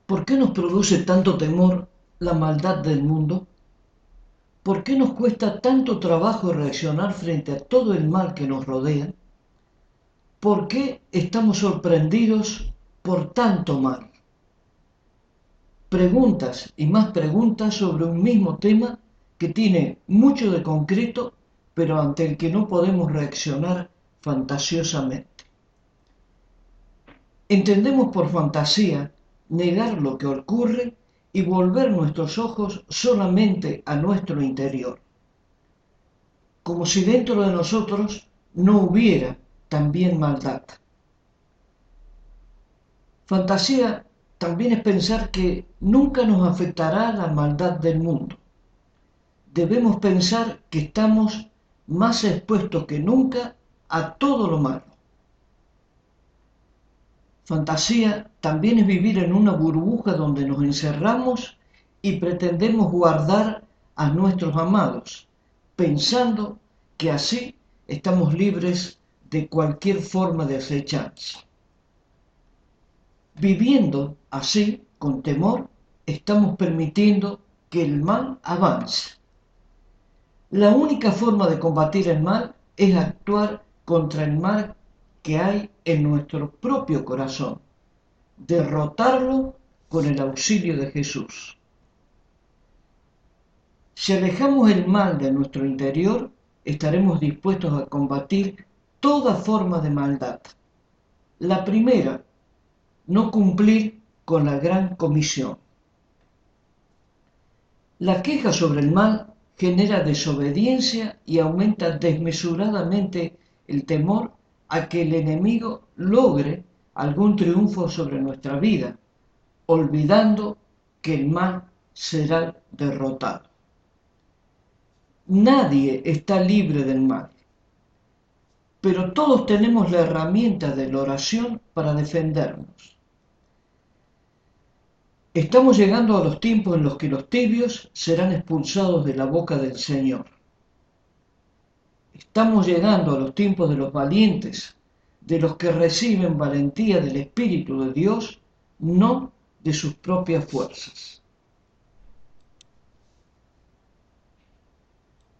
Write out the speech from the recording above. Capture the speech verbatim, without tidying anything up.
¿Por qué nos produce tanto temor la maldad del mundo? ¿Por qué nos cuesta tanto trabajo reaccionar frente a todo el mal que nos rodea? ¿Por qué estamos sorprendidos por tanto mal? Preguntas y más preguntas sobre un mismo tema que tiene mucho de concreto, pero ante el que no podemos reaccionar fantasiosamente. Entendemos por fantasía negar lo que ocurre y volver nuestros ojos solamente a nuestro interior, como si dentro de nosotros no hubiera también maldad. Fantasía también es pensar que nunca nos afectará la maldad del mundo. Debemos pensar que estamos más expuestos que nunca a todo lo malo. Fantasía también es vivir en una burbuja donde nos encerramos y pretendemos guardar a nuestros amados, pensando que así estamos libres de cualquier forma de acechanza. Viviendo así, con temor, estamos permitiendo que el mal avance. La única forma de combatir el mal es actuar contra el mal que hay en nuestro propio corazón, derrotarlo con el auxilio de Jesús. Si alejamos el mal de nuestro interior, estaremos dispuestos a combatir toda forma de maldad. La primera, no cumplir con la gran comisión. La queja sobre el mal genera desobediencia y aumenta desmesuradamente el temor a que el enemigo logre algún triunfo sobre nuestra vida, olvidando que el mal será derrotado. Nadie está libre del mal, pero todos tenemos la herramienta de la oración para defendernos. Estamos llegando a los tiempos en los que los tibios serán expulsados de la boca del Señor. Estamos llegando a los tiempos de los valientes, de los que reciben valentía del Espíritu de Dios, no de sus propias fuerzas.